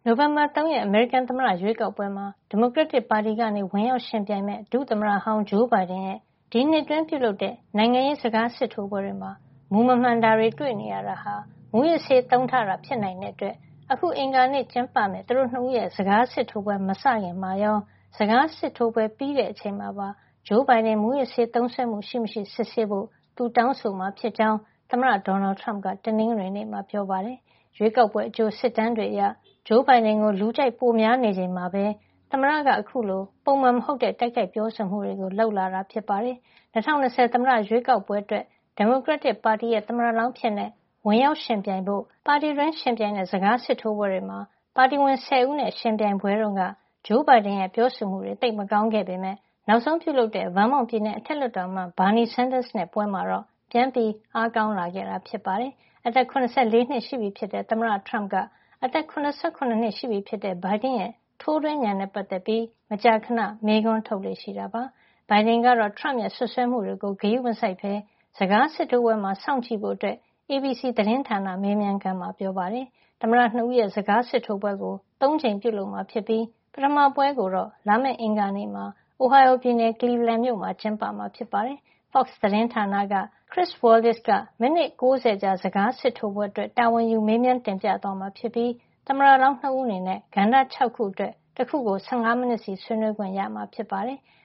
နိုဝင်ဘာ3ရက်အမေရိကန်သမ္မတရွေးကောက်ပွဲမှာဒီမိုကရက်တစ်ပါတီကနေဝင်ရောက်ယှဉ်ပြိုင်မဲ့ဒုသမ္မတဟောင်းဂျိုးဘိုင်ဒန်ရဲ့ဒီနှစ်တွင်းပြုလုပ်တဲ့နိုင်ငံရေးစကားစစ်ထိုးပွဲတွေမှာမူမမှန်တာတွေတွေ့နေရတာဟာမူရစေးသုံးထားတာဖြစ်နိုင်တဲ့အတွက်အခုအင်္ဂါနေ့ကျင်းပမဲ့သူတို့နှစ်ဦးရဲ့စကားစစ်ထိုးပွဲမစခင်မှာရောစကားစစ်ထိုးပွဲပြီးတဲ့အချိန်မှာပါဂျိုးဘိုင်ဒန်မူရစေးသုံးဆွဲမှုရှိမရှိစစ်ဆေးဖို့သူတောင်းဆိုမှာဖြစ်ကြောင်းသမ္မတဒေါ်နယ်ထရမ့်ကတနင်္ဂနွေနေ့မှာပြောပါတယ်ရွေးကောက်ပွဲအကျိုးစစ်တမ်းတွေအရဂျိုးဘိုင်ဒန်ကိုလူကြိုက်ပိုများနေချိန်မှာပဲသမ္မတကအခုလိုပုံမှန်မဟုတ်တဲ့တိုက်ခိုက်ပြောဆိုမှုတွေကိုလှုပ်လာတာဖြစ်ပါတယ်။2020သမ္မတရွေးကောက်ပွဲအတွက်ဒီမိုကရက်တစ်ပါတီရဲ့သမ္မတလောင်းဖြစ်နေဝင်ရောက်ရှင်ပြိုင်ဖို့ပါတီတွင်းရှင်ပြိုင်တဲ့စကားစစ်ထိုးပွဲတွေမှာပါတီဝင်10ဦးနဲ့ရှင်ပြိုင်ပွဲတုန်းကဂျိုးဘိုင်ဒန်ရဲ့ပြောဆိုမှုတွေတိတ်မကောင်းခဲ့ပေမဲ့နောက်ဆုံးပြုလုပ်တဲ့ဗားမောင့်ပြည်နယ်အထက်လွှတ်တော်မှဘာနီဆန်ဒတ်စ်နဲ့ပွဲမှာတော့ပြန်ပြီးအားကောင်းလာခဲ့တာဖြစ်ပါတယ်။အသက်84နှစ်ရှိပြီဖြစ်တဲ့သမ္မတထရမ့်ကအသက်89နှစ်ရှိပြီဖြစ်တဲ့ဘိုင်ဒန်ရဲ့ထိုးတွင်းဉာဏ်နဲ့ပတ်သက်ပြီးမကြာခဏမေးခွန်းထုတ်လေ့ရှိတာပါ။ဘိုင်ဒန်ကတော့ထရမ့်ရဲ့ဆွဆွဲမှုတွေကိုဂရုမစိုက်ဘဲစကားစစ်ထိုးပွဲမှာစောင့်ကြည့်ဖို့အတွက် ABC သတင်းဌာနမေးမြန်းခန်းမှာပြောပါတယ်။သမ္မတနှစ်ဦးရဲ့စကားစစ်ထိုးပွဲကို3ချိန်ပြုလုပ်မှာဖြစ်ပြီးပထမပွဲကိုတော့လာမယ့်အင်္ဂါနေ့မှာ Ohio ပြည်နယ် Cleveland မြို့မှာကျင်းပမှာဖြစ်ပါတယ်။ Fox သတင်းဌာနက Chris Wallace ကမိနစ်90ကြာစကားစစ်ထိုးပွဲအတွက်တာဝန်ယူမေးမြန်းတင်ပြသွားမှာဖြစ်ပြီးသမ္မတလောင်း2ဦးအနေနဲ့ကဏ္ဍ6ခုအတွက်တစ်ခုကို15မိနစ်စီဆွေးနွေးခွင့်ရမှာဖြစ်ပါတယ်။